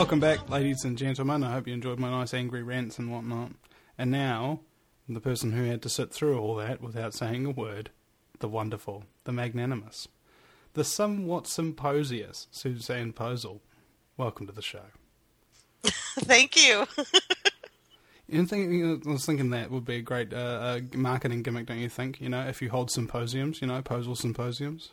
Welcome back, ladies and gentlemen. I hope you enjoyed my nice angry rants and whatnot. And now, the person who had to sit through all that without saying a word, the wonderful, the magnanimous, the somewhat symposious Suzanne Posel. Welcome to the show. Thank you. I was thinking that would be a great marketing gimmick, don't you think? You know, if you hold symposiums, you know, Posel symposiums.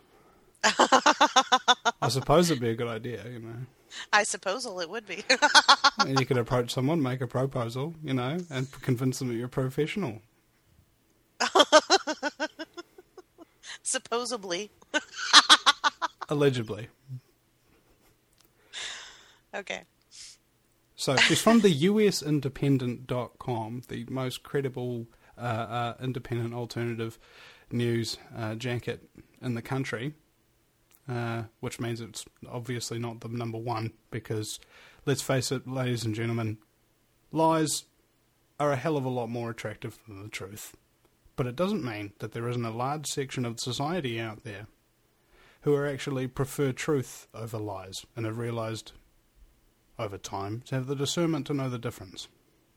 I suppose it'd be a good idea, you know. I suppose it would be. And you could approach someone, make a proposal, you know, and convince them that you're a professional. Supposedly. Allegedly. Okay. So she's from the USindependent.com, the most credible independent alternative news jacket in the country. Which means it's obviously not the number one, because, let's face it, ladies and gentlemen, lies are a hell of a lot more attractive than the truth. But it doesn't mean that there isn't a large section of society out there who are actually prefer truth over lies, and have realised over time to have the discernment to know the difference.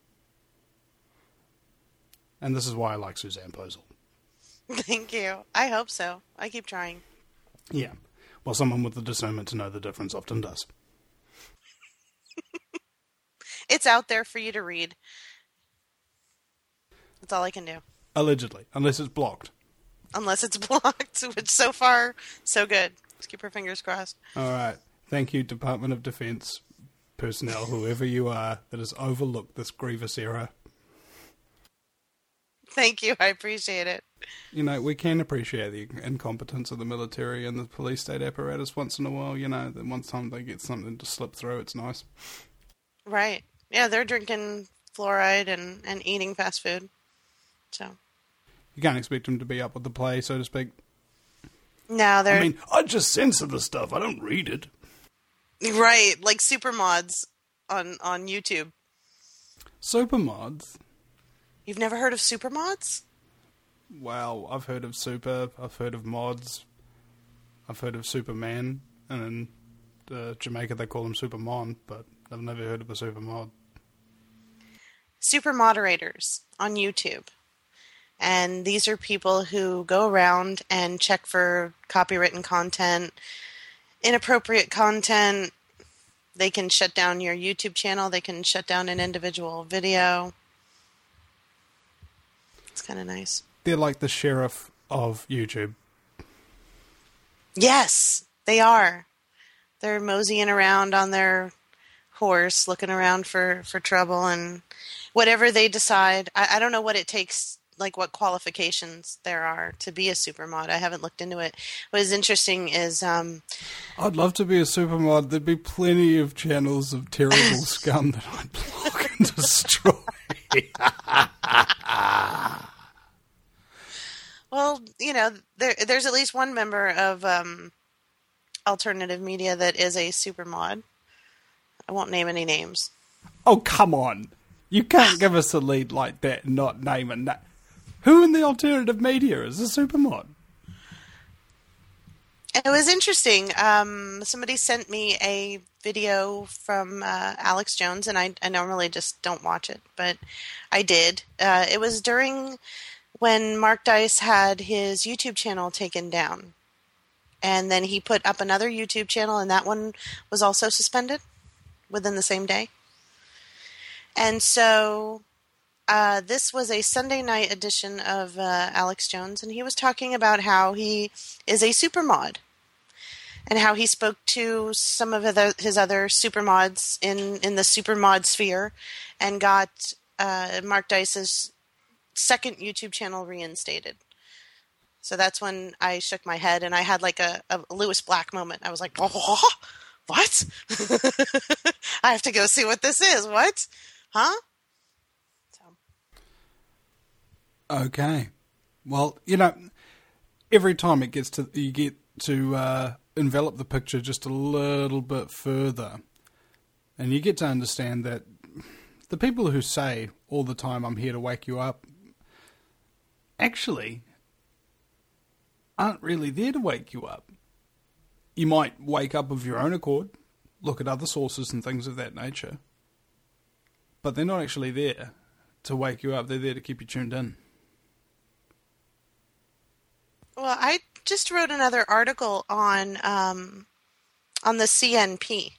And this is why I like Suzanne Posel. Thank you. I hope so. I keep trying. Yeah. Well, someone with the discernment to know the difference often does. It's out there for you to read. That's all I can do. Allegedly. Unless it's blocked. Unless it's blocked, which so far, so good. Let's keep our fingers crossed. All right. Thank you, Department of Defense personnel, whoever you are, that has overlooked this grievous error. Thank you. I appreciate it. You know, we can appreciate the incompetence of the military and the police state apparatus once in a while, you know, that once time they get something to slip through, it's nice. Right. Yeah, they're drinking fluoride and eating fast food. So. You can't expect them to be up with the play, so to speak. No, they're... I mean, I just censor the stuff. I don't read it. Right, like Supermods on YouTube. Supermods? You've never heard of Supermods? Well, I've heard of Super, I've heard of Mods, I've heard of Superman, and in Jamaica they call them Supermon, but I've never heard of a Supermod. Super moderators on YouTube. And these are people who go around and check for copywritten content, inappropriate content. They can shut down your YouTube channel. They can shut down an individual video. It's kind of nice. They're like the sheriff of YouTube. Yes, they are. They're moseying around on their horse, looking around for trouble, and whatever they decide. I don't know what it takes, like what qualifications there are to be a supermod. I haven't looked into it. What is interesting is... I'd love to be a supermod. There'd be plenty of channels of terrible scum that I'd block and destroy. Well, you know, there's at least one member of alternative media that is a supermod. I won't name any names. Oh, come on. You can't give us a lead like that and not name it. Who in the alternative media is a supermod? It was interesting. Somebody sent me a video from Alex Jones, and I normally just don't watch it, but I did. It was during when Mark Dice had his YouTube channel taken down. And then he put up another YouTube channel, and that one was also suspended within the same day. And so this was a Sunday night edition of Alex Jones, and he was talking about how he is a supermod and how he spoke to some of his other supermods in the supermod sphere and got Mark Dice's second YouTube channel reinstated. So that's when I shook my head and I had like a Lewis Black moment. I was like, oh, what? I have to go see what this is. What? Huh? So. Okay. Well, you know, every time it gets to, you get to envelop the picture just a little bit further, and you get to understand that the people who say all the time, I'm here to wake you up, actually aren't really there to wake you up. You might wake up of your own accord, look at other sources and things of that nature. But they're not actually there to wake you up. They're there to keep you tuned in. Well, I just wrote another article on the CNP.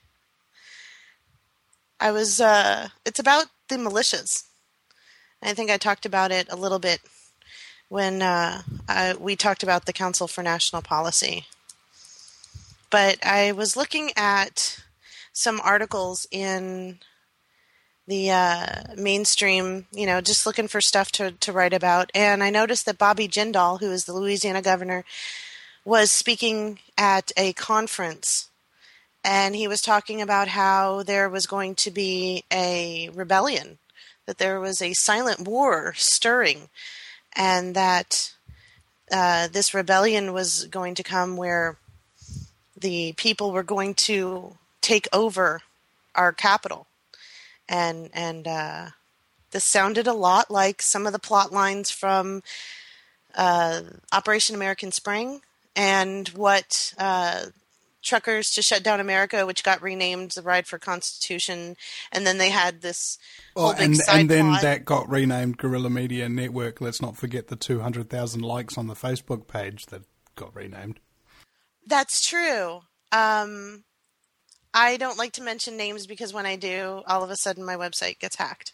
It's about the militias. I think I talked about it a little bit when we talked about the Council for National Policy. But I was looking at some articles in the mainstream, just looking for stuff to write about. And I noticed that Bobby Jindal, who is the Louisiana governor, was speaking at a conference. And he was talking about how there was going to be a rebellion, that there was a silent war stirring, and that this rebellion was going to come where the people were going to take over our capital. And this sounded a lot like some of the plot lines from Operation American Spring and what Truckers to Shut Down America, which got renamed the Ride for Constitution, and then they had this whole big side and then plot. that got renamed Guerrilla Media Network. Let's not forget the 200,000 likes on the Facebook page that got renamed. That's true. I don't like to mention names because when I do, all of a sudden my website gets hacked.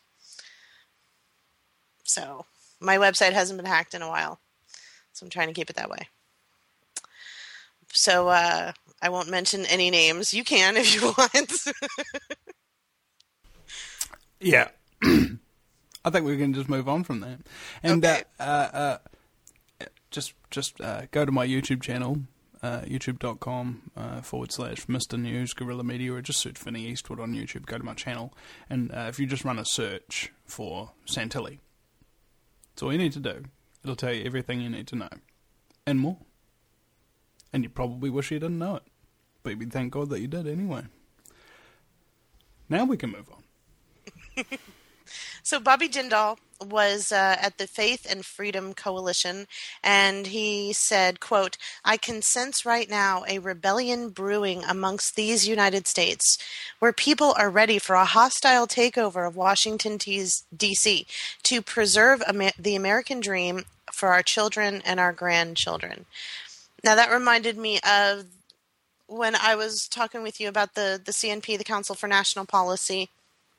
So my website hasn't been hacked in a while, so I'm trying to keep it that way. So I won't mention any names. You can if you want. Yeah. I think we can just move on from that. And Okay. Just go to my YouTube channel, youtube.com /Mr. News Guerrilla Media, or just search Finney Eastwood on YouTube. Go to my channel. And if you just run a search for Santilli, that's all you need to do. It'll tell you everything you need to know. And more. And you probably wish you didn't know it. But we thank God that you did anyway. Now we can move on. So Bobby Jindal was at the Faith and Freedom Coalition, and he said, quote, "I can sense right now a rebellion brewing amongst these United States, where people are ready for a hostile takeover of Washington, D.C. to preserve the American dream for our children and our grandchildren." Now, that reminded me of when I was talking with you about the CNP, the Council for National Policy.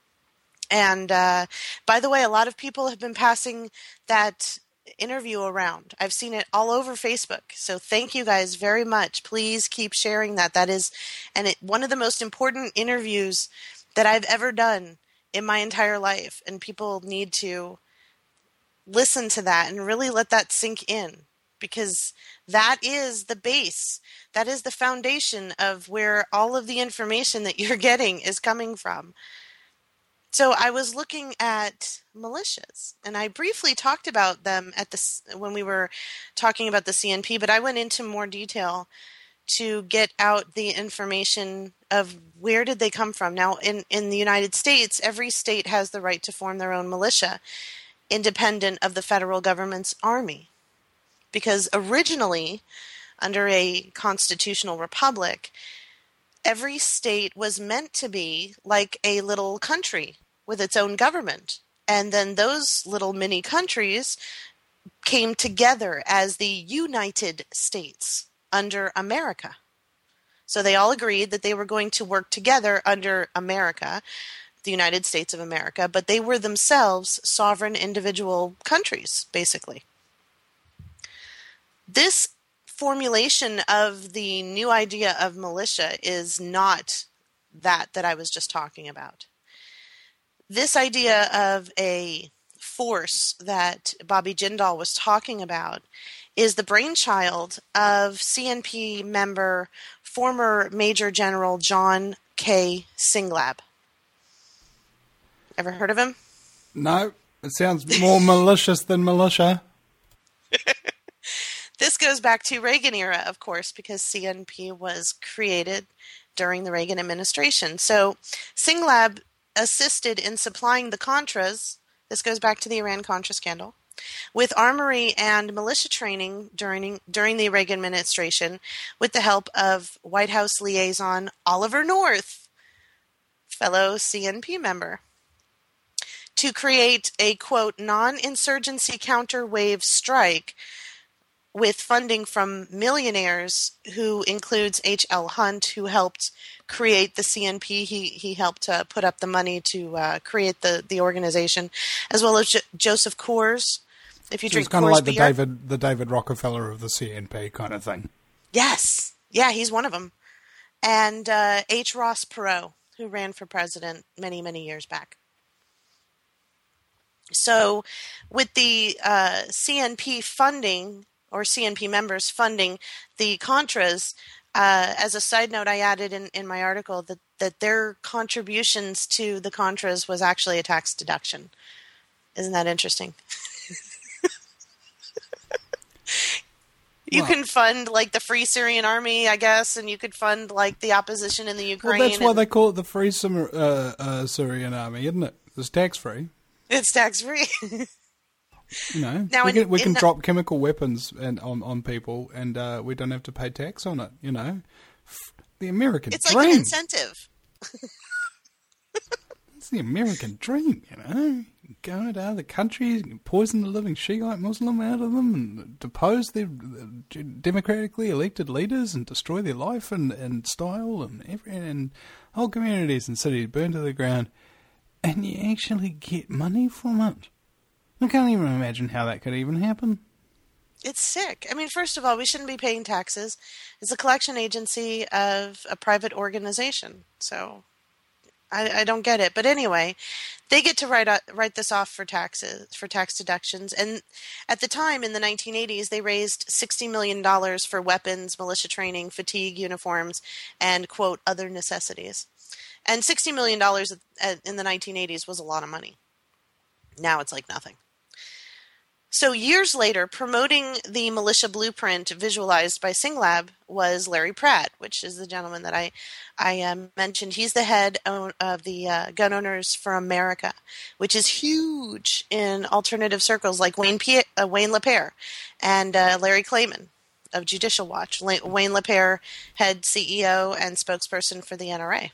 And by the way, a lot of people have been passing that interview around. I've seen it all over Facebook. So thank you guys very much. Please keep sharing that. That is one of the most important interviews that I've ever done in my entire life. And people need to listen to that and really let that sink in. Because that is the base. That is the foundation of where all of the information that you're getting is coming from. So I was looking at militias, and I briefly talked about them when we were talking about the CNP, but I went into more detail to get out the information of where did they come from. Now, in the United States, every state has the right to form their own militia, independent of the federal government's army. Because originally, under a constitutional republic, every state was meant to be like a little country with its own government. And then those little mini countries came together as the United States under America. So they all agreed that they were going to work together under America, the United States of America, but they were themselves sovereign individual countries, basically. This formulation of the new idea of militia is not that I was just talking about. This idea of a force that Bobby Jindal was talking about is the brainchild of CNP member, former Major General John K. Singlab. Ever heard of him? No, it sounds more malicious than militia. This goes back to Reagan era, of course, because CNP was created during the Reagan administration. So Singlab assisted in supplying the Contras, this goes back to the Iran-Contra scandal, with armory and militia training during the Reagan administration with the help of White House liaison Oliver North, fellow CNP member, to create a, quote, non-insurgency counterwave strike with funding from millionaires, who includes H.L. Hunt, who helped create the CNP. He helped put up the money to create the organization, as well as Joseph Coors. If you drink it's kind Coors of like beer. the David Rockefeller of the CNP kind of thing. Yes. Yeah, he's one of them. And H. Ross Perot, who ran for president many, many years back. So with the CNP funding, or CNP members funding the Contras, as a side note, I added in my article that their contributions to the Contras was actually a tax deduction. Isn't that interesting? You can fund like the Free Syrian Army, I guess, and you could fund like the opposition in the Ukraine. Well, that's why they call it the Free Syrian Army, isn't it? It's tax-free. It's tax-free. You know, now we can drop chemical weapons on people, and we don't have to pay tax on it. You know, the American dream. It's like an incentive. It's the American dream. You know, go out of the country, poison the living Shiite Muslim out of them, and depose their democratically elected leaders, and destroy their life and style, and whole communities and cities burned to the ground, and you actually get money from it. I can't even imagine how that could even happen. It's sick. I mean, first of all, we shouldn't be paying taxes. It's a collection agency of a private organization. So I don't get it. But anyway, they get to write this off for taxes, for tax deductions. And at the time, in the 1980s, they raised $60 million for weapons, militia training, fatigue, uniforms, and, quote, other necessities. And $60 million in the 1980s was a lot of money. Now it's like nothing. So years later, promoting the militia blueprint visualized by SingLab was Larry Pratt, which is the gentleman that I mentioned. He's the head of the Gun Owners for America, which is huge in alternative circles like Wayne LaPierre and Larry Klayman of Judicial Watch. Wayne LaPierre, head CEO and spokesperson for the NRA.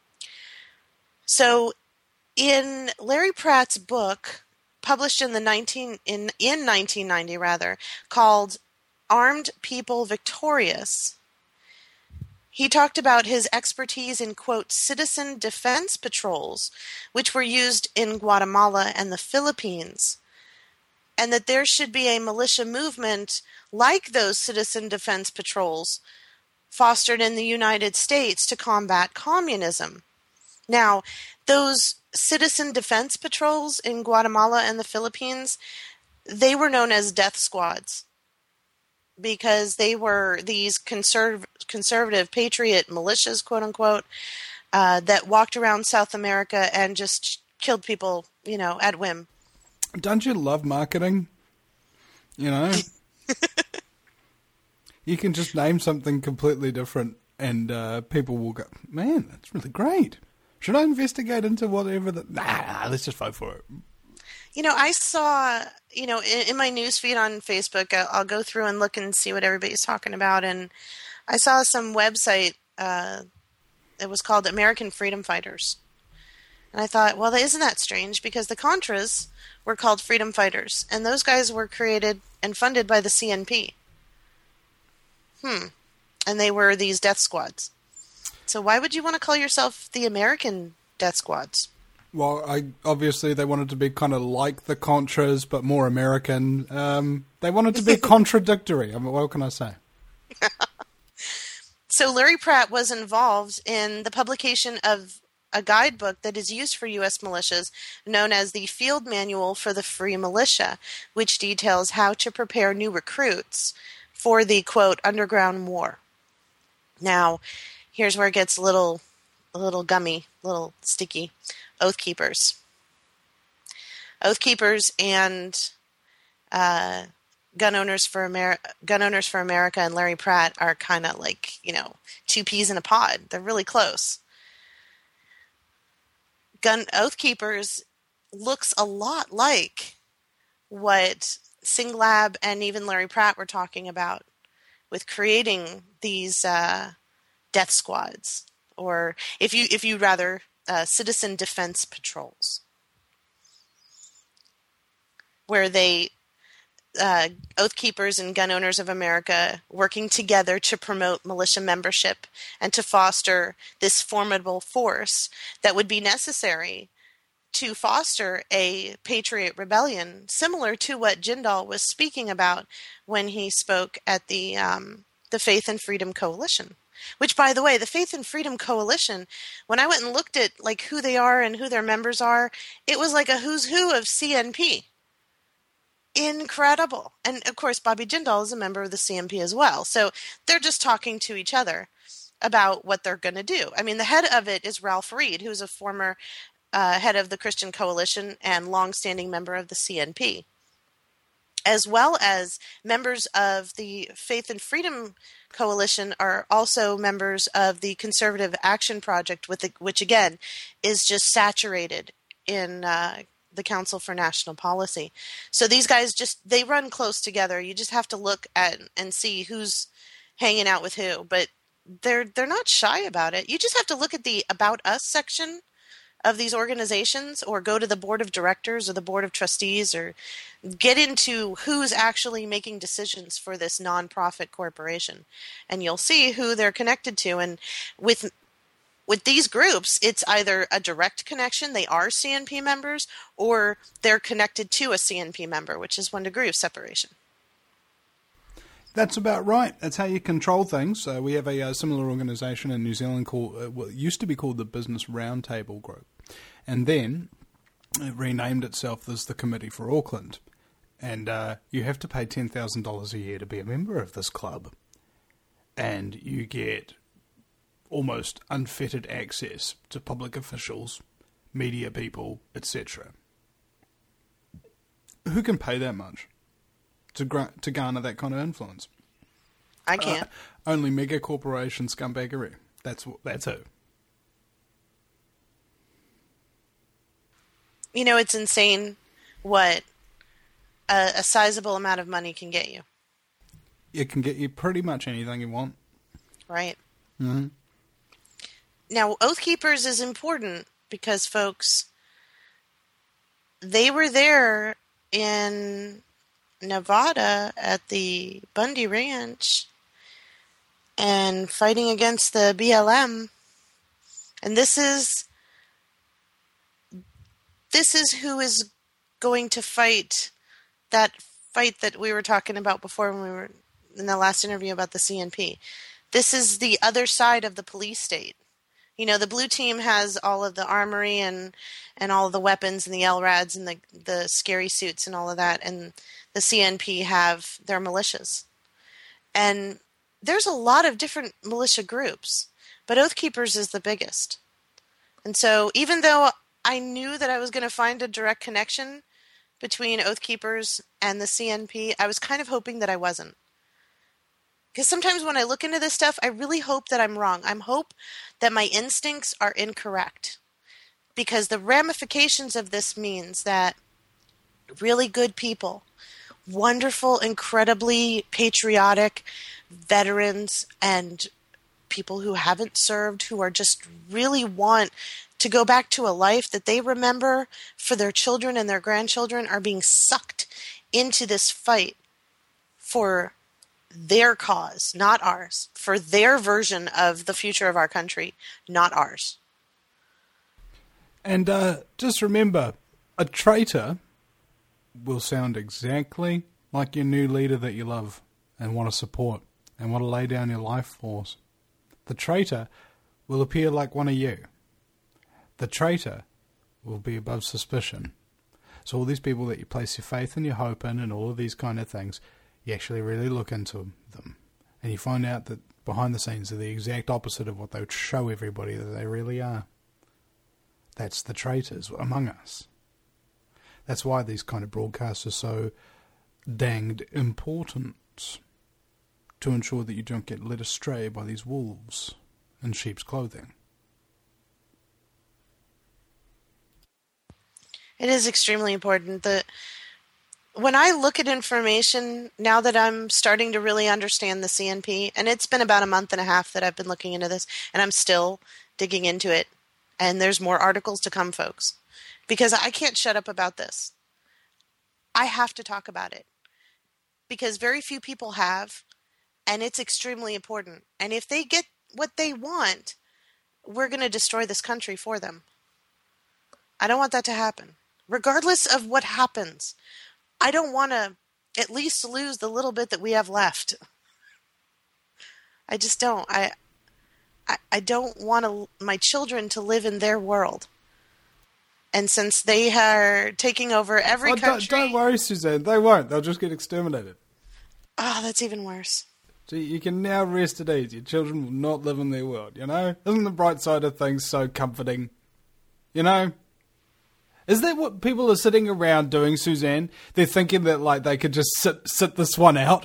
So in Larry Pratt's book, published in 1990 rather, called Armed People Victorious, he talked about his expertise in, quote, citizen defense patrols, which were used in Guatemala and the Philippines, and that there should be a militia movement like those citizen defense patrols fostered in the United States to combat communism. Now, those citizen defense patrols in Guatemala and the Philippines, they were known as death squads because they were these conservative patriot militias, quote unquote, that walked around South America and just killed people, you know, at whim. Don't you love marketing? You know, you can just name something completely different and people will go, man, that's really great. Should I investigate into whatever that? Nah, let's just vote for it. You know, I saw, you know, in my newsfeed on Facebook, I'll go through and look and see what everybody's talking about. And I saw some website, it was called American Freedom Fighters. And I thought, well, isn't that strange? Because the Contras were called Freedom Fighters. And those guys were created and funded by the CNP. And they were these death squads. So why would you want to call yourself the American Death Squads? Well, obviously they wanted to be kind of like the Contras, but more American. They wanted to be contradictory. I mean, what can I say? So Larry Pratt was involved in the publication of a guidebook that is used for U.S. militias known as the Field Manual for the Free Militia, which details how to prepare new recruits for the, quote, underground war. Now, here's where it gets a little gummy, a little sticky. Oath Keepers. Oath Keepers and Gun Owners for America and Larry Pratt are kind of like, you know, two peas in a pod. They're really close. Oath Keepers looks a lot like what SingLab and even Larry Pratt were talking about with creating these death squads, or if you rather citizen defense patrols, where they Oath Keepers and Gun Owners of America working together to promote militia membership and to foster this formidable force that would be necessary to foster a patriot rebellion, similar to what Jindal was speaking about when he spoke at the Faith and Freedom Coalition. Which, by the way, the Faith and Freedom Coalition, when I went and looked at like who they are and who their members are, it was like a who's who of CNP. Incredible. And of course, Bobby Jindal is a member of the CNP as well. So they're just talking to each other about what they're going to do. I mean, the head of it is Ralph Reed, who's a former head of the Christian Coalition and longstanding member of the CNP, as well as members of the Faith and Freedom Coalition are also members of the Conservative Action Project, which again is just saturated in the Council for National Policy. So these guys they run close together. You just have to look at and see who's hanging out with who, but they're not shy about it. You just have to look at the About Us section of these organizations, or go to the board of directors or the board of trustees, or get into who's actually making decisions for this nonprofit corporation, and you'll see who they're connected to. And with these groups, it's either a direct connection, they are CNP members, or they're connected to a CNP member, which is one degree of separation. That's about right. That's how you control things. We have a similar organisation in New Zealand called, what used to be called the Business Roundtable Group, and then it renamed itself as the Committee for Auckland. And you have to pay $10,000 a year to be a member of this club, and you get almost unfettered access to public officials, media people, etc. Who can pay that much to garner that kind of influence? I can't. Only mega corporation scumbaggery. That's who. You know, it's insane what a sizable amount of money can get you. It can get you pretty much anything you want. Right. Mm-hmm. Now, Oath Keepers is important because, folks, they were there in Nevada at the Bundy Ranch and fighting against the BLM. And this is who is going to fight that fight that we were talking about before when we were in the last interview about the CNP. This is the other side of the police state. You know, the blue team has all of the armory and all of the weapons and the LRADs and the scary suits and all of that, and the CNP have their militias. And there's a lot of different militia groups, but Oath Keepers is the biggest. And so even though I knew that I was going to find a direct connection between Oath Keepers and the CNP, I was kind of hoping that I wasn't. Because sometimes when I look into this stuff, I really hope that I'm wrong. I hope that my instincts are incorrect. Because the ramifications of this means that really good people, wonderful, incredibly patriotic veterans and people who haven't served, who are just really want to go back to a life that they remember for their children and their grandchildren, are being sucked into this fight for their cause, not ours, for their version of the future of our country, not ours. And just remember, a traitor will sound exactly like your new leader that you love and want to support and want to lay down your life for. The traitor will appear like one of you. The traitor will be above suspicion. So all these people that you place your faith and your hope in and all of these kind of things, you actually really look into them. And you find out that behind the scenes are the exact opposite of what they would show everybody that they really are. That's the traitors among us. That's why these kind of broadcasts are so danged important, to ensure that you don't get led astray by these wolves in sheep's clothing. It is extremely important that when I look at information, now that I'm starting to really understand the CNP, and it's been about a month and a half that I've been looking into this, and I'm still digging into it And there's more articles to come, folks, because I can't shut up about this. I have to talk about it because very few people have, and it's extremely important. And if they get what they want, we're going to destroy this country for them. I don't want that to happen. Regardless of what happens, I don't want to at least lose the little bit that we have left. I just don't. I don't want my children to live in their world. And since they are taking over every country... Don't worry, Suzanne. They won't. They'll just get exterminated. Oh, that's even worse. So you can now rest at ease. Your children will not live in their world, you know? Isn't the bright side of things so comforting? You know? Is that what people are sitting around doing, Suzanne? They're thinking that, like, they could just sit this one out?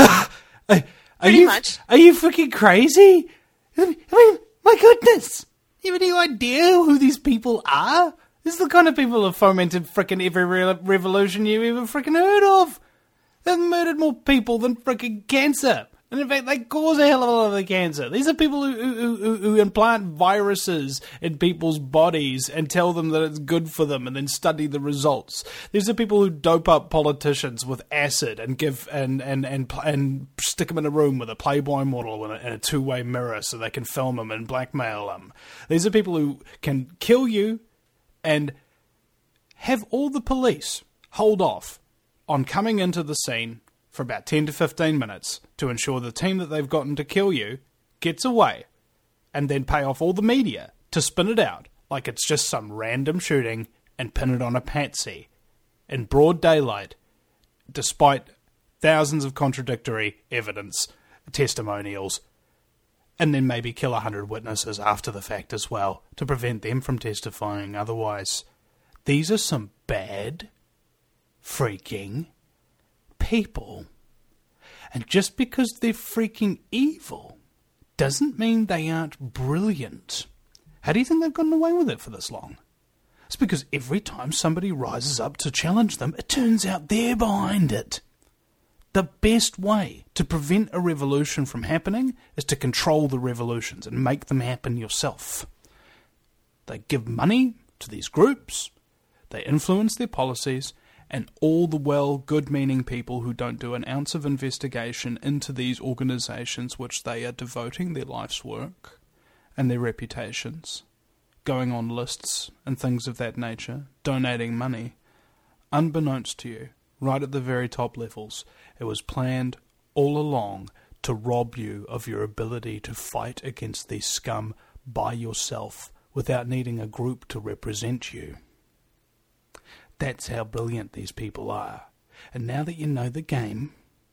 Pretty much. Are you freaking crazy? I mean, my goodness. You have any idea who these people are? This is the kind of people who have fomented frickin' every revolution you ever frickin' heard of. They've murdered more people than frickin' cancer. And in fact, they cause a hell of a lot of the cancer. These are people who implant viruses in people's bodies and tell them that it's good for them and then study the results. These are people who dope up politicians with acid and give and stick them in a room with a Playboy model and a two-way mirror so they can film them and blackmail them. These are people who can kill you and have all the police hold off on coming into the scene for about 10 to 15 minutes to ensure the team that they've gotten to kill you gets away, and then pay off all the media to spin it out like it's just some random shooting and pin it on a patsy in broad daylight, despite thousands of contradictory evidence, testimonials, and then maybe kill 100 witnesses after the fact as well to prevent them from testifying otherwise. These are some bad freaking people. And just because they're freaking evil doesn't mean they aren't brilliant. How do you think they've gotten away with it for this long? It's because every time somebody rises up to challenge them, it turns out they're behind it. The best way to prevent a revolution from happening is to control the revolutions and make them happen yourself. They give money to these groups, they influence their policies, and all the good-meaning people who don't do an ounce of investigation into these organisations which they are devoting their life's work and their reputations, going on lists and things of that nature, donating money, unbeknownst to you, right at the very top levels, it was planned all along to rob you of your ability to fight against these scum by yourself without needing a group to represent you. That's how brilliant these people are. And now that you know the game,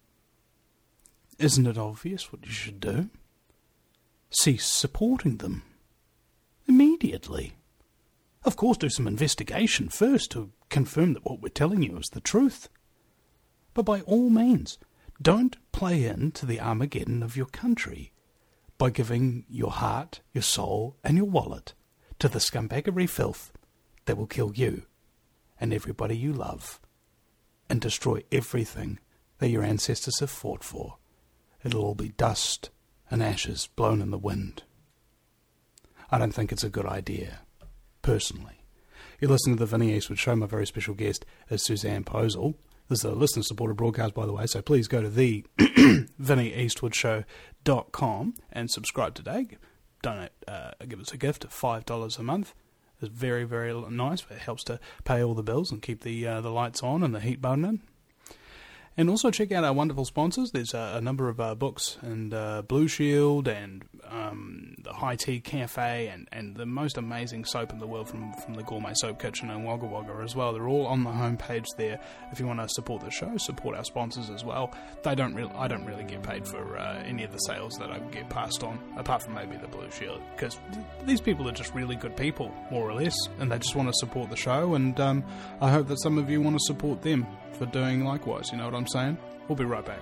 isn't it obvious what you should do? Cease supporting them. Immediately. Of course, do some investigation first to confirm that what we're telling you is the truth. But by all means, don't play into the Armageddon of your country by giving your heart, your soul, and your wallet to the scumbaggery filth that will kill you and everybody you love, and destroy everything that your ancestors have fought for. It'll all be dust and ashes blown in the wind. I don't think it's a good idea, personally. You're listening to The Vinnie Eastwood Show. My very special guest is Suzanne Posel. This is a listener-supported broadcast, by the way, so please go to the VinnieEastwoodShow.com and subscribe today. Donate, give us a gift of $5 a month. It's very, very nice. It helps to pay all the bills and keep the lights on and the heat burning. And also check out our wonderful sponsors. There's a number of books, and Blue Shield, and the High Tea Cafe, and the most amazing soap in the world from the Gourmet Soap Kitchen and Wagga Wagga as well. They're all on the homepage there. If you want to support the show, support our sponsors as well. I don't really get paid for any of the sales that I get passed on, apart from maybe the Blue Shield, because these people are just really good people, more or less, and they just want to support the show, and I hope that some of you want to support them for doing likewise, you know what I'm saying? We'll be right back.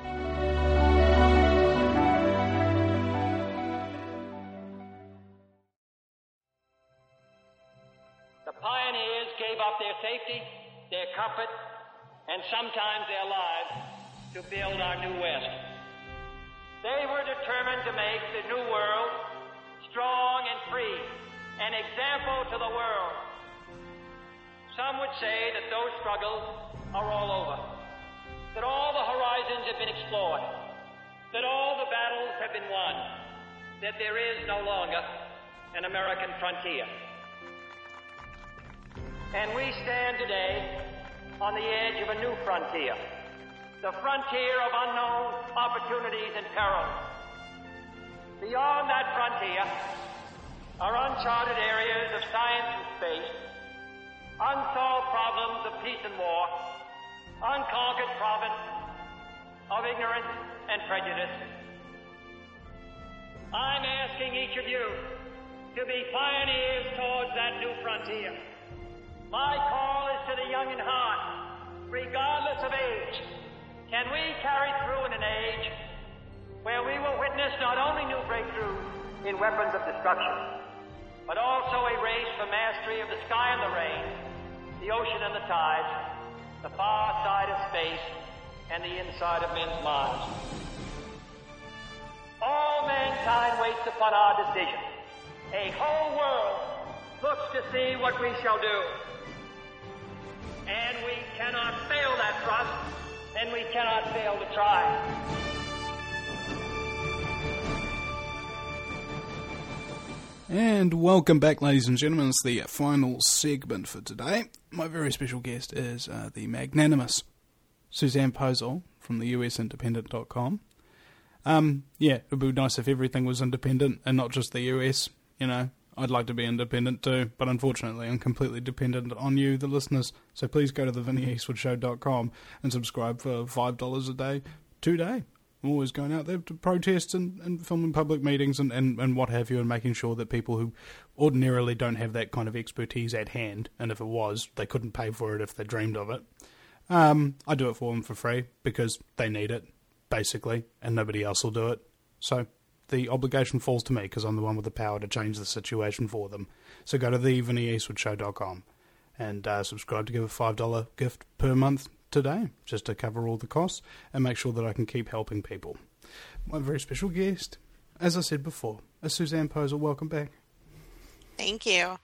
The pioneers gave up their safety, their comfort, and sometimes their lives to build our new West. They were determined to make the new world strong and free, an example to the world. Some would say that those struggles are all over, that all the horizons have been explored, that all the battles have been won, that there is no longer an American frontier. And we stand today on the edge of a new frontier, the frontier of unknown opportunities and perils. Beyond that frontier are uncharted areas of science and space, unsolved problems of peace and war, unconquered province of ignorance and prejudice. I'm asking each of you to be pioneers towards that new frontier. My call is to the young in heart, regardless of age. Can we carry through in an age where we will witness not only new breakthroughs in weapons of destruction, but also a race for mastery of the sky and the rain, the ocean and the tides, the far side of space, and the inside of men's minds. All mankind waits upon our decision. A whole world looks to see what we shall do. And we cannot fail that trust, and we cannot fail to try. And welcome back, ladies and gentlemen. It's the final segment for today. My very special guest is the magnanimous Suzanne Posel from the USindependent.com. Yeah, it would be nice if everything was independent and not just the US. You know, I'd like to be independent too, but unfortunately I'm completely dependent on you, the listeners. So please go to the VinnyEastwoodshow.com and subscribe for $5 a day today. I'm always going out there to protest and filming public meetings and what have you, and making sure that people who ordinarily don't have that kind of expertise at hand, and if it was, they couldn't pay for it if they dreamed of it. I do it for them for free because they need it, basically, and nobody else will do it. So the obligation falls to me because I'm the one with the power to change the situation for them. So go to theVinnyEastwoodshow.com and subscribe to give a $5 gift per month today, just to cover all the costs and make sure that I can keep helping people. My very special guest, as I said before, is Suzanne Posel. Welcome back. Thank you.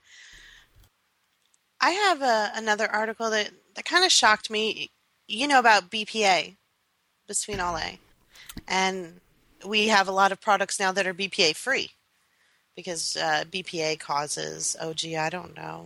I have another article that kind of shocked me. You know about BPA, bisphenol A, and we have a lot of products now that are BPA free because BPA causes, I don't know,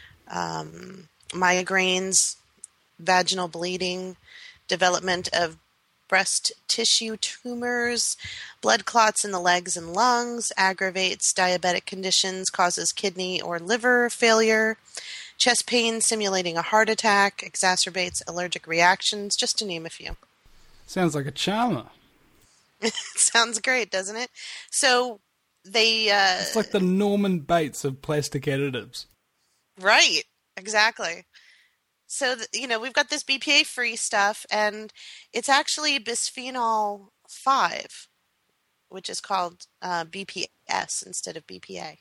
migraines, vaginal bleeding, development of breast tissue tumors, blood clots in the legs and lungs, aggravates diabetic conditions, causes kidney or liver failure, chest pain simulating a heart attack, exacerbates allergic reactions, just to name a few. Sounds like a charmer. It sounds great, doesn't it? So they... it's like the Norman Bates of plastic additives. Right, exactly. So, we've got this BPA-free stuff, and it's actually bisphenol 5, which is called BPS instead of BPA.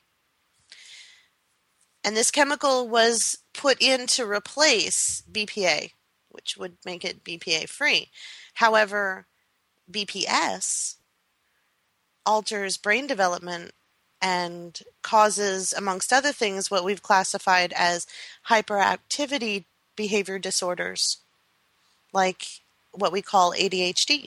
And this chemical was put in to replace BPA, which would make it BPA-free. However, BPS alters brain development and causes, amongst other things, what we've classified as hyperactivity behavior disorders, like what we call ADHD.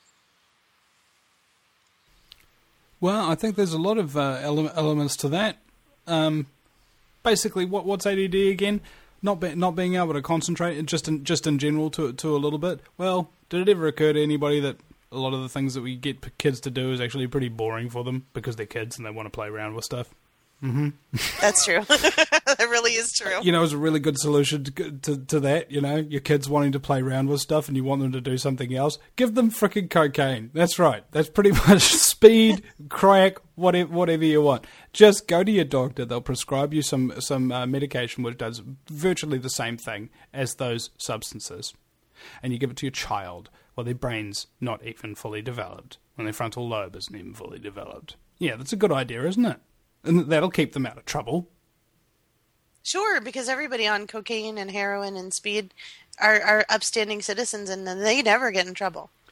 Well, I think there's a lot of elements to that. Basically, what's ADD again? Not being able to concentrate, just in general to a little bit. Well, did it ever occur to anybody that a lot of the things that we get kids to do is actually pretty boring for them because they're kids and they want to play around with stuff? Mm-hmm. That's true. That really is true. It's a really good solution to that. Your kids wanting to play around with stuff and you want them to do something else. Give them frickin' cocaine. That's right. That's pretty much speed, crack, whatever you want. Just go to your doctor. They'll prescribe you some medication which does virtually the same thing as those substances. And you give it to your child while their brain's not even fully developed, when their frontal lobe isn't even fully developed. Yeah, that's a good idea, isn't it? And that'll keep them out of trouble. Sure, because everybody on cocaine and heroin and speed are upstanding citizens and they never get in trouble.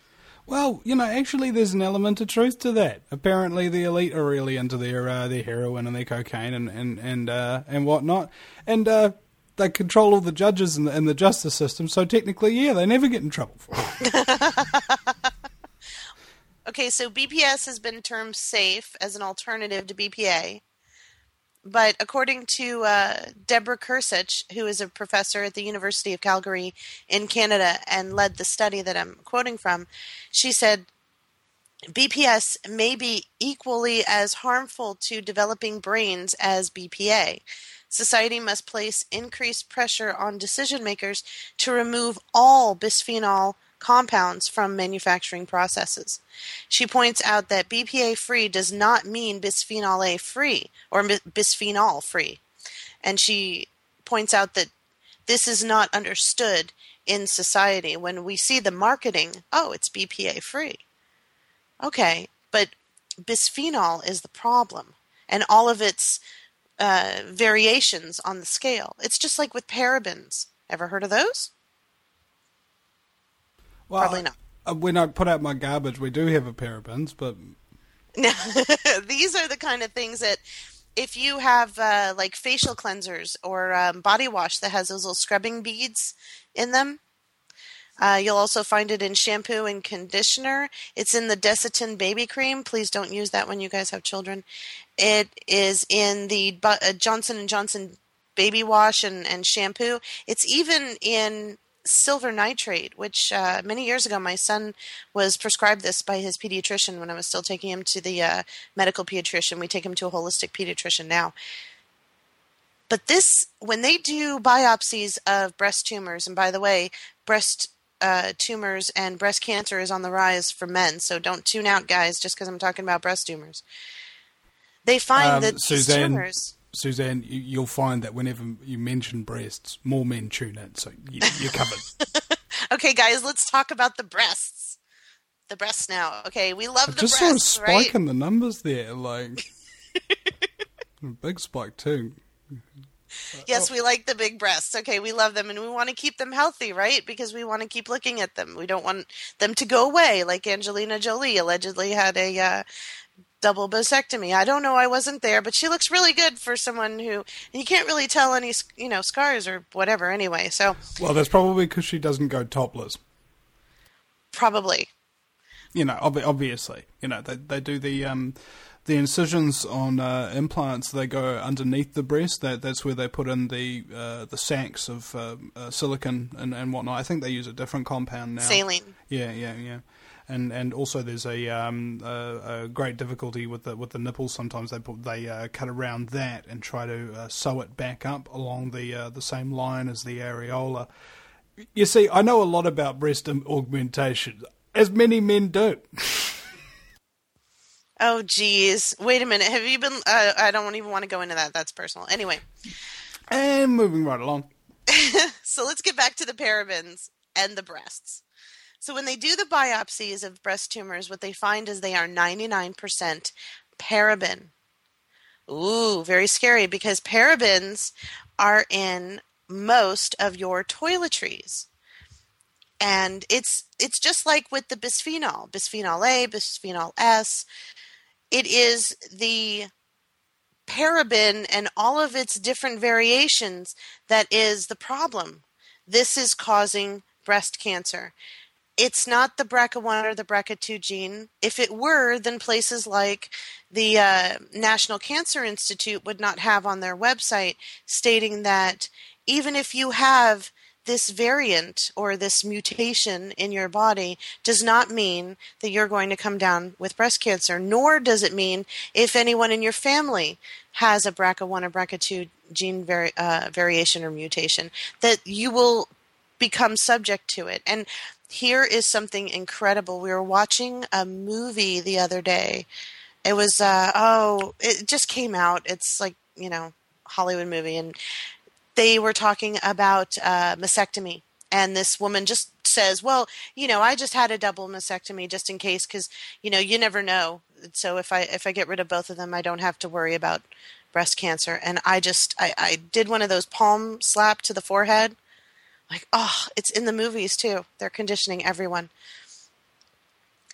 Well, actually, there's an element of truth to that. Apparently, the elite are really into their heroin and their cocaine and whatnot, and they control all the judges in the justice system. So technically, yeah, they never get in trouble for it. Okay, so BPS has been termed safe as an alternative to BPA. But according to Deborah Kursich, who is a professor at the University of Calgary in Canada and led the study that I'm quoting from, she said, BPS may be equally as harmful to developing brains as BPA. Society must place increased pressure on decision makers to remove all bisphenol compounds from manufacturing processes. She points out that BPA-free does not mean bisphenol A-free or bisphenol-free. And she points out that this is not understood in society. When we see the marketing, oh, it's BPA-free. Okay, but bisphenol is the problem, and all of its variations on the scale. It's just like with parabens. Ever heard of those? Well, probably not. When I put out my garbage, we do have a parabens, but... These are the kind of things that if you have like facial cleansers or body wash that has those little scrubbing beads in them, you'll also find it in shampoo and conditioner. It's in the Desitin baby cream. Please don't use that when you guys have children. It is in the Johnson & Johnson baby wash and shampoo. It's even in silver nitrate, which many years ago my son was prescribed this by his pediatrician when I was still taking him to the medical pediatrician. We take him to a holistic pediatrician now. But this, when they do biopsies of breast tumors, and by the way, breast tumors and breast cancer is on the rise for men, so don't tune out, guys, just because I'm talking about breast tumors. They find that these tumors... Suzanne, you'll find that whenever you mention breasts, more men tune in, so you're covered. Okay, guys, let's talk about the breasts. The breasts now. Okay, we love the breasts, right? Just saw a spike right? in the numbers there, like... a big spike, too. Yes, we like the big breasts. Okay, we love them, and we want to keep them healthy, right? Because we want to keep looking at them. We don't want them to go away, like Angelina Jolie allegedly had a... double vasectomy. I don't know. I wasn't there, but she looks really good for someone who, and you can't really tell any, scars or whatever anyway. So, well, that's probably because she doesn't go topless. Probably. Obviously, they do the incisions on implants. They go underneath the breast. That's where they put in the sacs of silicone and whatnot. I think they use a different compound now. Saline. Yeah. And also there's a great difficulty with the nipples. Sometimes they cut around that and try to sew it back up along the same line as the areola. You see, I know a lot about breast augmentation, as many men do. Oh, geez. Wait a minute. Have you been... I don't even want to go into that. That's personal. Anyway. And moving right along. So let's get back to the parabens and the breasts. So when they do the biopsies of breast tumors, what they find is they are 99% paraben. Ooh, very scary, because parabens are in most of your toiletries. And it's just like with the bisphenol A, bisphenol S. It is the paraben and all of its different variations that is the problem. This is causing breast cancer. It's not the BRCA1 or the BRCA2 gene. If it were, then places like the National Cancer Institute would not have on their website stating that even if you have this variant or this mutation in your body does not mean that you're going to come down with breast cancer, nor does it mean if anyone in your family has a BRCA1 or BRCA2 gene variation or mutation, that you will become subject to it. And here is something incredible. We were watching a movie the other day. It was, it just came out. It's like, Hollywood movie. And they were talking about mastectomy. And this woman just says, well, I just had a double mastectomy just in case because, you never know. So if I get rid of both of them, I don't have to worry about breast cancer. And I did one of those palm slap to the forehead. Like, it's in the movies too. They're conditioning everyone.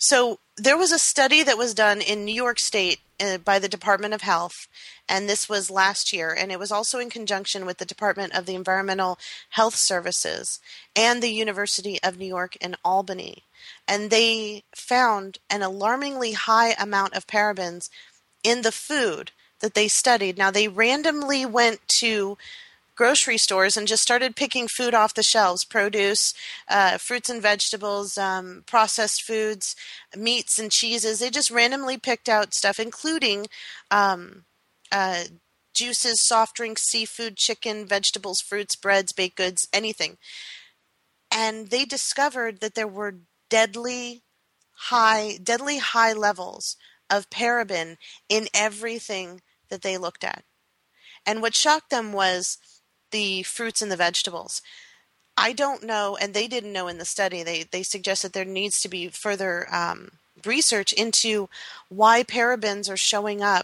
So there was a study that was done in New York State by the Department of Health, and this was last year, and it was also in conjunction with the Department of the Environmental Health Services and the University of New York in Albany. And they found an alarmingly high amount of parabens in the food that they studied. Now, they randomly went to grocery stores and just started picking food off the shelves, produce, fruits and vegetables, processed foods, meats and cheeses. They just randomly picked out stuff, including juices, soft drinks, seafood, chicken, vegetables, fruits, breads, baked goods, anything. And they discovered that there were deadly high levels of paraben in everything that they looked at. And what shocked them was the fruits and the vegetables. I don't know, and they didn't know in the study. They suggest that there needs to be further research into why parabens are showing up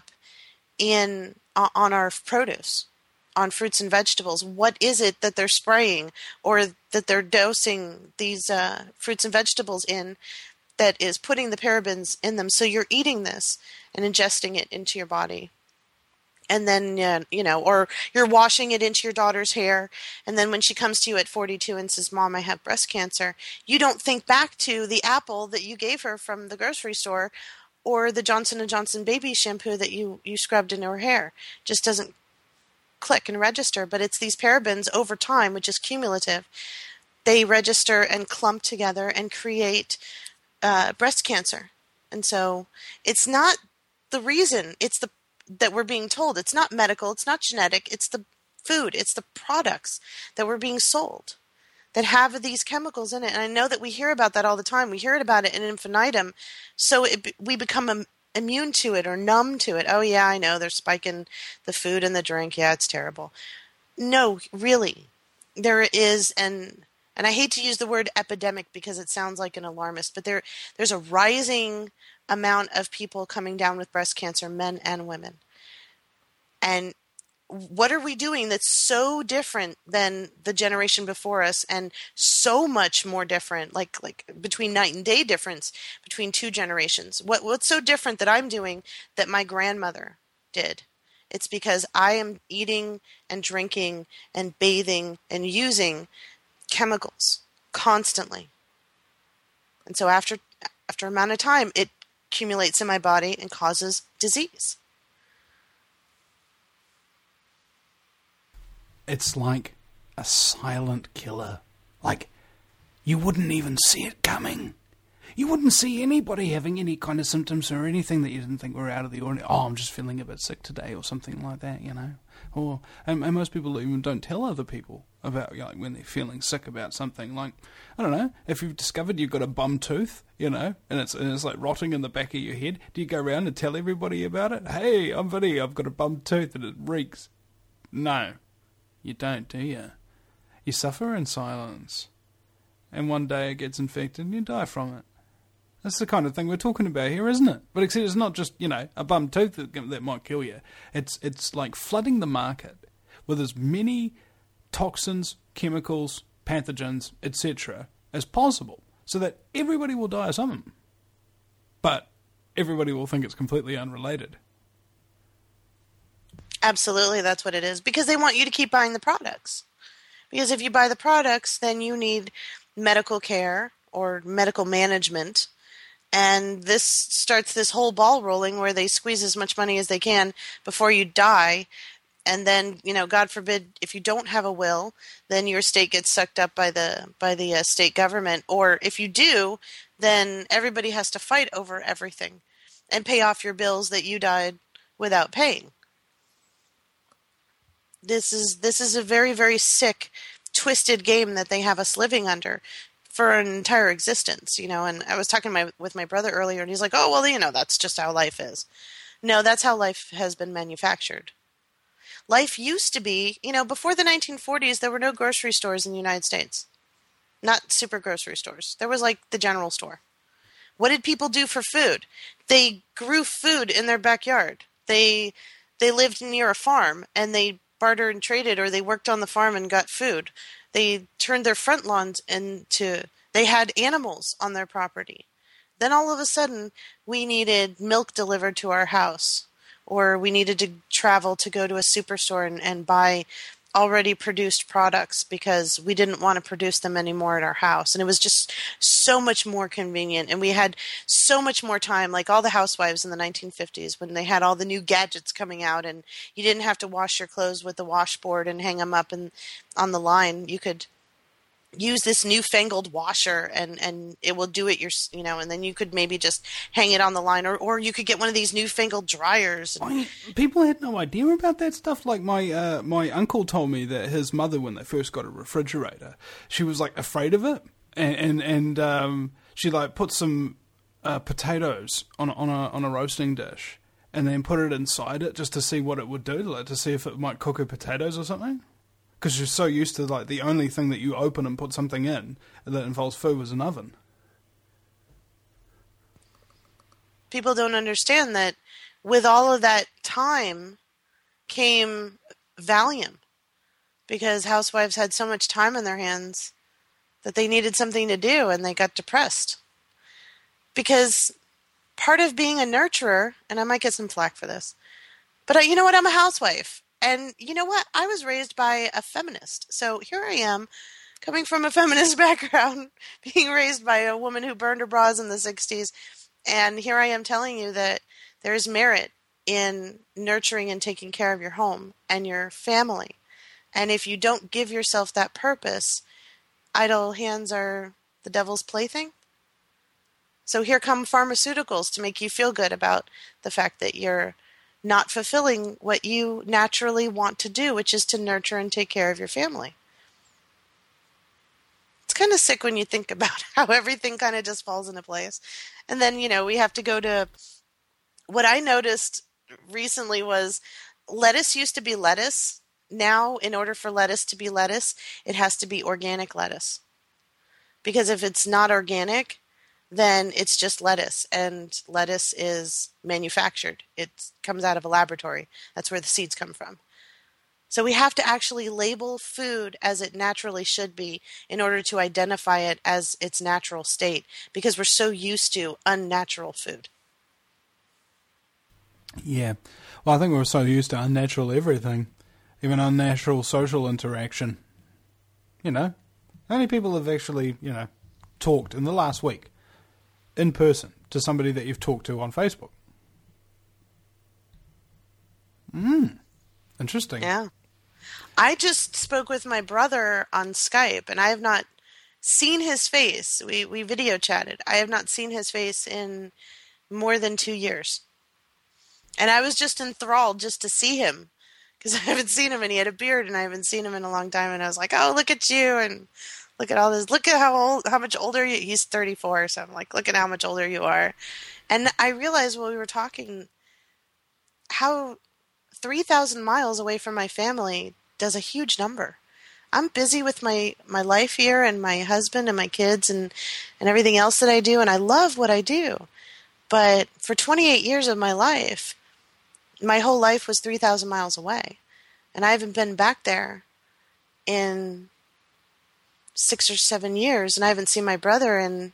on our produce, on fruits and vegetables. What is it that they're spraying or that they're dosing these fruits and vegetables in that is putting the parabens in them? So you're eating this and ingesting it into your body. And then, or you're washing it into your daughter's hair. And then when she comes to you at 42 and says, Mom, I have breast cancer, you don't think back to the apple that you gave her from the grocery store or the Johnson & Johnson baby shampoo that you scrubbed into her hair. It just doesn't click and register. But it's these parabens over time, which is cumulative. They register and clump together and create breast cancer. And so it's not the reason. It's that we're being told. It's not medical, it's not genetic, it's the food, it's the products that we're being sold that have these chemicals in it. And I know that we hear about that all the time. We hear about it in infinitum, so we become immune to it or numb to it. Oh yeah, I know, they're spiking the food and the drink. Yeah, it's terrible. No, really. There is and I hate to use the word epidemic because it sounds like an alarmist, but there's a rising amount of people coming down with breast cancer, men and women. And what are we doing that's so different than the generation before us and so much more different, like between night and day difference between two generations? What's so different that I'm doing that my grandmother did? It's because I am eating and drinking and bathing and using chemicals constantly. And so after an amount of time, it accumulates in my body and causes disease. It's like a silent killer. Like, you wouldn't even see it coming. You wouldn't see anybody having any kind of symptoms or anything that you didn't think were out of the ordinary. Oh, I'm just feeling a bit sick today or something like that, Or and most people even don't tell other people about when they're feeling sick about something. Like, I don't know, if you've discovered you've got a bum tooth, and it's like rotting in the back of your head, do you go around and tell everybody about it? Hey, I'm Vinny, I've got a bum tooth and it reeks. No, you don't, do you? You suffer in silence. And one day it gets infected and you die from it. That's the kind of thing we're talking about here, isn't it? But except it's not just, a bum tooth that might kill you. It's like flooding the market with as many toxins, chemicals, pathogens, etc. as possible, so that everybody will die of something. But everybody will think it's completely unrelated. Absolutely, that's what it is. Because they want you to keep buying the products. Because if you buy the products, then you need medical care or medical management. And this starts this whole ball rolling where they squeeze as much money as they can before you die. And then, God forbid, if you don't have a will, then your estate gets sucked up by the state government. Or if you do, then everybody has to fight over everything and pay off your bills that you died without paying. This is a very, very sick, twisted game that they have us living under for an entire existence, and I was talking with my brother earlier, and he's like, oh, well, that's just how life is. No, that's how life has been manufactured. Life used to be, before the 1940s, there were no grocery stores in the United States. Not super grocery stores. There was like the general store. What did people do for food? They grew food in their backyard. They lived near a farm, and they bartered and traded, or they worked on the farm and got food. They turned their front lawns they had animals on their property. Then all of a sudden, we needed milk delivered to our house, or we needed to travel to go to a superstore and buy already produced products because we didn't want to produce them anymore at our house. And it was just so much more convenient. And we had so much more time, like all the housewives in the 1950s when they had all the new gadgets coming out and you didn't have to wash your clothes with the washboard and hang them up on the line. You could use this newfangled washer and it will do it and then you could maybe just hang it on the line or you could get one of these newfangled dryers. People had no idea about that stuff. Like my uncle told me that his mother, when they first got a refrigerator, she was like afraid of it and she like put some potatoes on a roasting dish and then put it inside it just to see what it would do, like to see if it might cook her potatoes or something. Because you're so used to, like, the only thing that you open and put something in that involves food is an oven. People don't understand that with all of that time came Valium. Because housewives had so much time on their hands that they needed something to do and they got depressed. Because part of being a nurturer, and I might get some flack for this, but you know what? I'm a housewife. And you know what? I was raised by a feminist. So here I am, coming from a feminist background, being raised by a woman who burned her bras in the 60s. And here I am telling you that there is merit in nurturing and taking care of your home and your family. And if you don't give yourself that purpose, idle hands are the devil's plaything. So here come pharmaceuticals to make you feel good about the fact that you're not fulfilling what you naturally want to do, which is to nurture and take care of your family. It's kind of sick when you think about how everything kind of just falls into place. And then, we have to go to what I noticed recently was lettuce used to be lettuce. Now, in order for lettuce to be lettuce, it has to be organic lettuce. Because if it's not organic, then it's just lettuce, and lettuce is manufactured. It comes out of a laboratory. That's where the seeds come from. So we have to actually label food as it naturally should be in order to identify it as its natural state, because we're so used to unnatural food. Yeah. Well, I think we're so used to unnatural everything, even unnatural social interaction. How many people have actually, talked in the last week in person to somebody that you've talked to on Facebook? Interesting. Yeah. I just spoke with my brother on Skype, and I have not seen his face. We video chatted. I have not seen his face in more than 2 years. And I was just enthralled just to see him, because I haven't seen him, and he had a beard, and I haven't seen him in a long time, and I was like, oh, look at you, and look at all this. Look at how much older you. He's 34, so I'm like, look at how much older you are. And I realized while we were talking how 3,000 miles away from my family does a huge number. I'm busy with my life here and my husband and my kids and everything else that I do, and I love what I do. But for 28 years of my life, my whole life was 3,000 miles away. And I haven't been back there in 6 or 7 years, and I haven't seen my brother in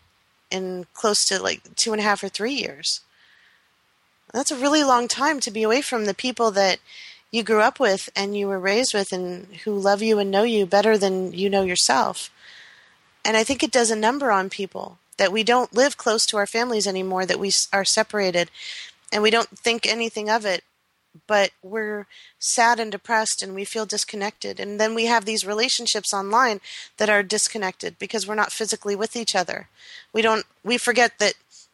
close to like 2.5 or 3 years. That's a really long time to be away from the people that you grew up with and you were raised with and who love you and know you better than you know yourself. And I think it does a number on people that we don't live close to our families anymore, that we are separated, and we don't think anything of it. But we're sad and depressed and we feel disconnected. And then we have these relationships online that are disconnected because we're not physically with each other. We forget that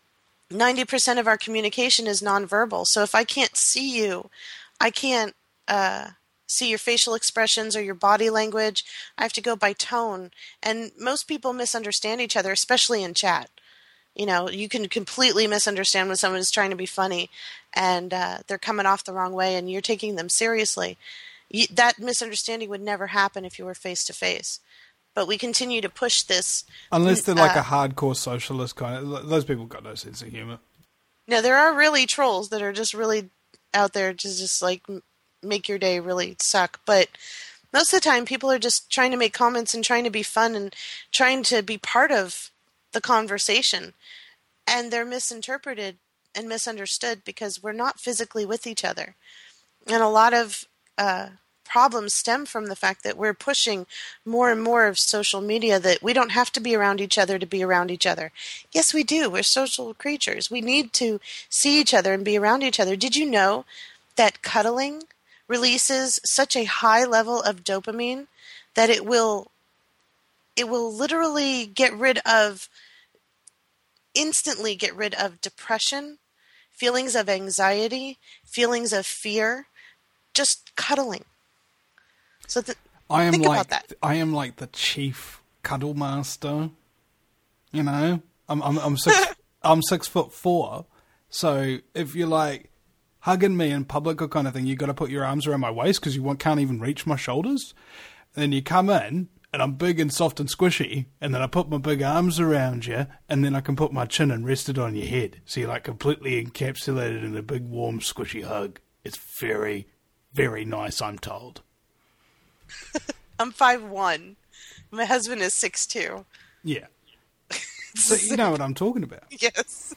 90% of our communication is nonverbal. So if I can't see you, I can't see your facial expressions or your body language. I have to go by tone. And most people misunderstand each other, especially in chat. You can completely misunderstand when someone is trying to be funny and they're coming off the wrong way and you're taking them seriously. That misunderstanding would never happen if you were face to face. But we continue to push this. Unless they're like a hardcore socialist kind of. Those people got no sense of humor. No, there are really trolls that are just really out there to just like make your day really suck. But most of the time people are just trying to make comments and trying to be fun and trying to be part of the conversation. and they're misinterpreted and misunderstood because we're not physically with each other. And a lot of problems stem from the fact that we're pushing more and more of social media, that we don't have to be around each other to be around each other. Yes, we do. We're social creatures. We need to see each other and be around each other. Did you know that cuddling releases such a high level of dopamine that it will literally instantly get rid of depression, feelings of anxiety, feelings of fear, just cuddling. So think about that. I am like the chief cuddle master. You know, I'm 6'4", so if you're like hugging me in public or kind of thing, you got to put your arms around my waist because you can't even reach my shoulders. And then you come in, and I'm big and soft and squishy, and then I put my big arms around you, and then I can put my chin and rest it on your head, so you're like completely encapsulated in a big, warm, squishy hug. It's very, very nice, I'm told. I'm 5'1". My husband is 6'2". Yeah. So you know what I'm talking about. Yes.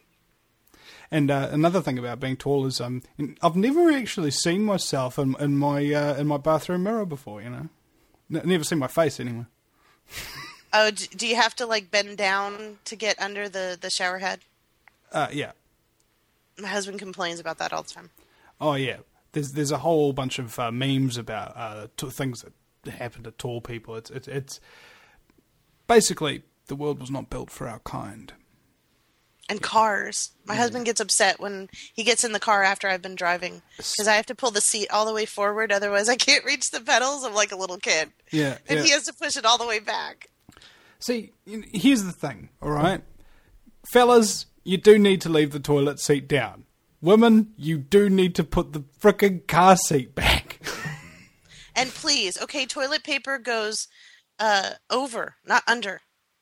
And another thing about being tall is I've never actually seen myself in my bathroom mirror before. You know, never seen my face anyway. Oh, do you have to like bend down to get under the shower head? Yeah. My husband complains about that all the time. Oh yeah, there's a whole bunch of memes about things that happen to tall people. It's basically the world was not built for our kind. And cars. My husband gets upset when he gets in the car after I've been driving because I have to pull the seat all the way forward. Otherwise, I can't reach the pedals. I'm like a little kid. Yeah. And he has to push it all the way back. See, here's the thing, all right? Fellas, you do need to leave the toilet seat down. Women, you do need to put the frickin' car seat back. And please, okay, toilet paper goes over, not under.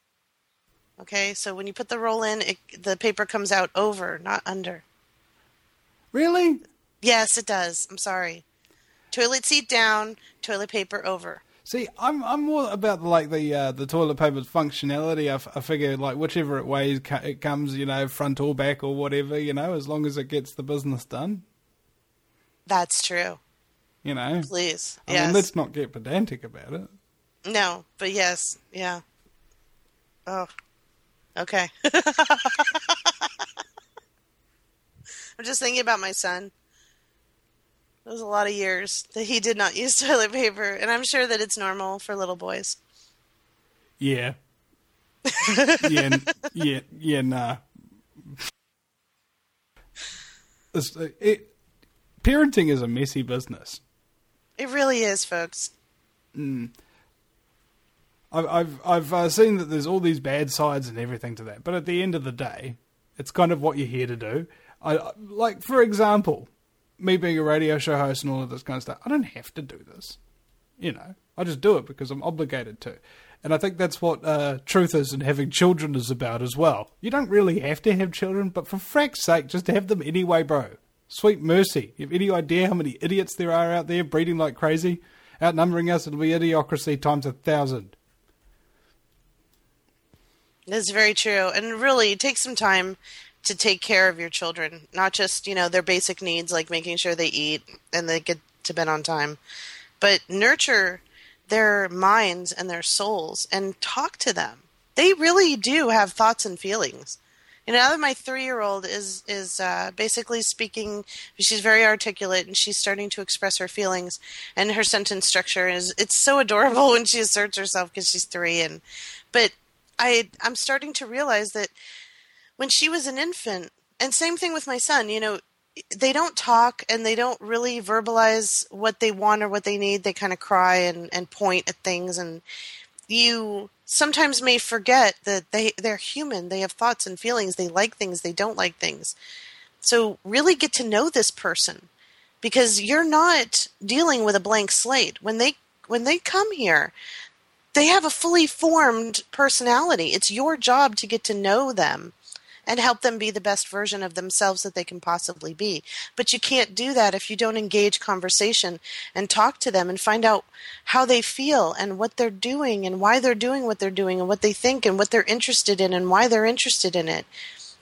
Okay, so when you put the roll in, the paper comes out over, not under. Really? Yes, it does. I'm sorry. Toilet seat down, toilet paper over. See, I'm more about like the toilet paper's functionality. I figure like whichever way it comes, you know, front or back or whatever, you know, as long as it gets the business done. That's true. You know, please. I mean, let's not get pedantic about it. No, but yes, yeah. Oh. Okay. I'm just thinking about my son. It was a lot of years that he did not use toilet paper, and I'm sure that it's normal for little boys. Yeah. Nah. Parenting is a messy business. It really is, folks. I've seen that there's all these bad sides and everything to that, but at the end of the day, it's kind of what you're here to do. Like, for example, me being a radio show host and all of this kind of stuff, I don't have to do this. You know, I just do it because I'm obligated to. And I think that's what truth is and having children is about as well. You don't really have to have children, but for frack's sake, just have them anyway, bro. Sweet mercy. You have any idea how many idiots there are out there breeding like crazy? Outnumbering us, it'll be idiocracy times 1,000. That's very true. And really, take some time to take care of your children. Not just, you know, their basic needs, like making sure they eat and they get to bed on time. But nurture their minds and their souls and talk to them. They really do have thoughts and feelings. You know, now that my 3-year-old is basically speaking, she's very articulate and she's starting to express her feelings, and her sentence structure it's so adorable when she asserts herself because she's 3. But I'm starting to realize that when she was an infant, and same thing with my son, you know, they don't talk and they don't really verbalize what they want or what they need. They kind of cry and point at things, and you sometimes may forget that they're human. They have thoughts and feelings. They like things. They don't like things. So really get to know this person, because you're not dealing with a blank slate. When they come here, they have a fully formed personality. It's your job to get to know them and help them be the best version of themselves that they can possibly be. But you can't do that if you don't engage conversation and talk to them and find out how they feel and what they're doing and why they're doing what they're doing and what they think and what they're interested in and why they're interested in it.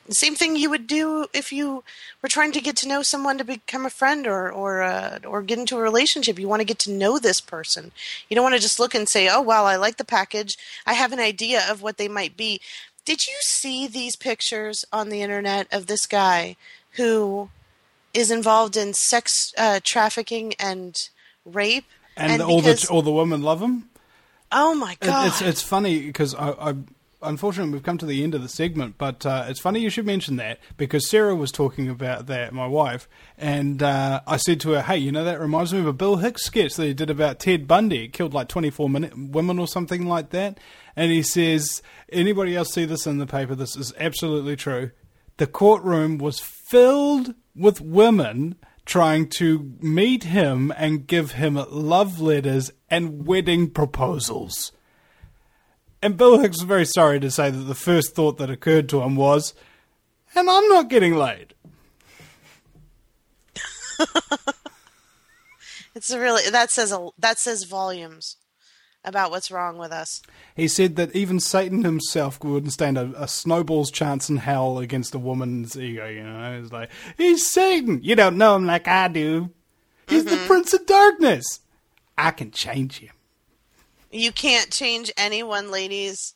The same thing you would do if you were trying to get to know someone to become a friend or get into a relationship. You want to get to know this person. You don't want to just look and say, oh, wow, I like the package. I have an idea of what they might be. Did you see these pictures on the internet of this guy who is involved in sex trafficking and rape? And all the women love him? Oh, my God. It's funny because I unfortunately, we've come to the end of the segment, but it's funny you should mention that because Sarah was talking about that, my wife, and I said to her, hey, you know, that reminds me of a Bill Hicks sketch that he did about Ted Bundy. It killed like 24 women or something like that. And he says, anybody else see this in the paper? This is absolutely true. The courtroom was filled with women trying to meet him and give him love letters and wedding proposals. And Bill Hicks was very sorry to say that the first thought that occurred to him was, and I'm not getting laid. That says volumes about what's wrong with us. He said that even Satan himself wouldn't stand a snowball's chance in hell against a woman's ego, you know. It's like, he's Satan. You don't know him like I do. He's the Prince of Darkness. I can change him. You can't change anyone, ladies.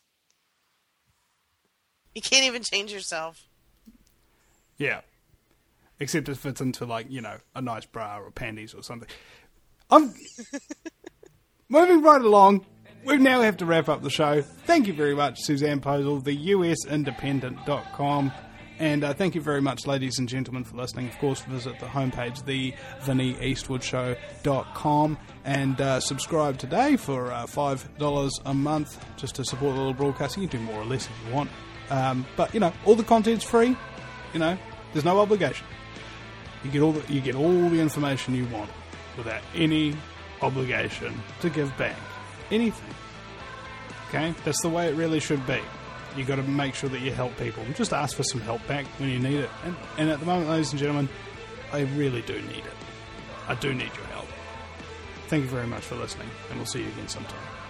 You can't even change yourself. Yeah. Except if it's into, like, you know, a nice bra or panties or something. I'm moving right along. We now have to wrap up the show. Thank you very much, Suzanne Posel, the USindependent.com. And thank you very much, ladies and gentlemen, for listening. Of course, visit the homepage, theVinnieEastwoodshow.com, and subscribe today for $5 a month just to support the little broadcasting. You can do more or less if you want. But, you know, all the content's free. You know, there's no obligation. You get all the information you want without any obligation to give back anything. Okay? That's the way it really should be. You got to make sure that you help people. Just ask for some help back when you need it. And at the moment, ladies and gentlemen, I really do need it. I do need your help. Thank you very much for listening, and we'll see you again sometime.